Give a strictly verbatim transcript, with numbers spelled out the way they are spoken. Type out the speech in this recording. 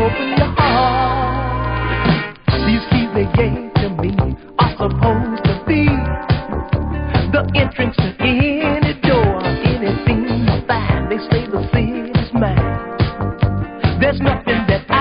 open your heart. These keys they gave to me are supposed to be the entrance to any door, anything you find. They say the city's mine. There's nothing that I